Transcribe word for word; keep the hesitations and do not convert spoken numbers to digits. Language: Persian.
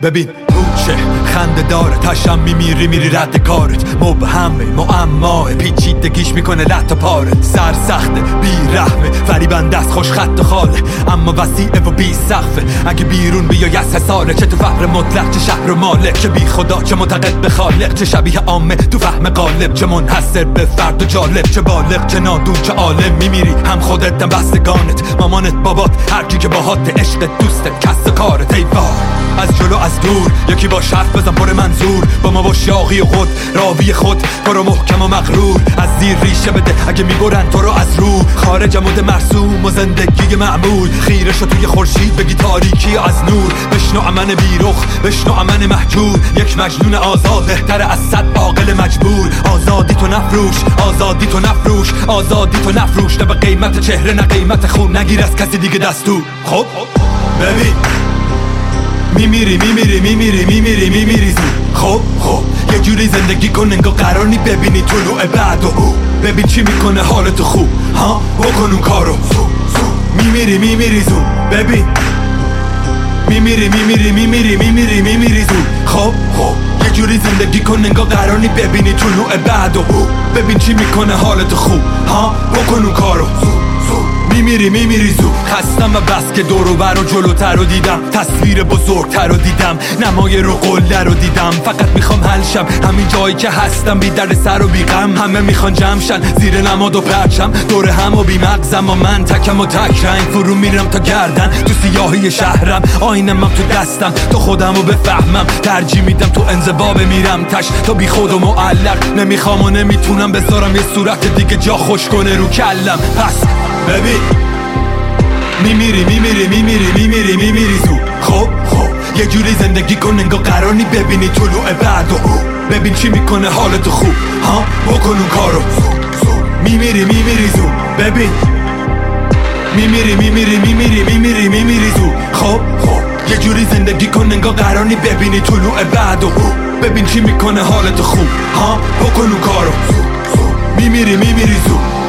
ببین چه خنده داره تشم میمیری میری رد کارت مبهمه معماه پیچیدگیش میکنه لط و پارت سر سخته بی رحمه فریبنده است خوش خط و خاله اما وسیعه و بی سقفه اگه بیرون بیای از حساره چه تو فقر مطلق چه شهر و مالک چه بی خدا چه معتقد به خالق چه شبیه عامه تو فهم غالب چه منحصر به فرد و جالب چه بالغ چه نادون چه عالم میمیری هم خودت هم بستگانت مامانت بابات هر کی که باهات عشق دوستت کس و کارت ای وای از جلو از دور یکی با حرف بزن پر منظور با ما با شاقی خود راوی خود برو محکم و مغرور از زیر ریشه بده اگه میبرن تو رو از رو خارج مد مرسوم و زندگی معمول خیره شو توی خورشید بگی تاریکی از نور بشنو امن بیرخ بشنو امن محجور یک مجنون آزاد بهتر از صد عاقل مجبور آزادی تو نفروش آزادی تو نفروش آزادی تو نفروش نه به قیمت چهره نه قیمت خون نگیر از کسی دیگه دستور خب ببین میمیری میمیری میمیری میمیری میمیری زود خب خب یه جوری زندگی کن انگار قرار نی ببینی طلوع بعد و او ببین چی میکنه حالتو خوب ها بکن اون کارو میمیری میمیری زود ببین میمیری میمیری میمیری میمیری میمیری زود خب خب یه جوری زندگی کن انگار قرار نی ببینی طلوع بعد و او ببین چی میکنه حالتو خوب ها بکن اون کارو میمیری میمیری زود خستم و بس که دور و بر و جلوتر رو دیدم تصویر بزرگتر رو دیدم نمای رو قله رو دیدم فقط میخوام حل شم همین جایی که هستم بی در سر و بی غم همه میخوان جمع شن زیر نماد و پرچم دور هم و بی مغزم و من تکم و تک رنگ فرو میرم تا گردن تو سیاهی شهرم آینه من تو دستم تو خودم رو بفهمم ترجیح میدم تو انزوا بمیرم تش تا بی خود و معلق نمیخوام و نمیتونم بذارم یه صورت دیگه جا خوش کنه رو کلم پس ببین میمیری میمیری میمیری میمیری میمیری زود خب خب یه جوری زندگی کن انگار قرار نی ببینی طلوع بعد و او ببین چی میکنه حالتو خوب ها بکن اون کارو میمیری میمیری زود ببین میمیری میمیری میمیری میمیری میمیری زود خب خب یه جوری زندگی کن انگار قرار نی ببینی طلوع بعد و او ببین چی میکنه حالتو خوب ها بکن اون کارو میمیری میمیری زود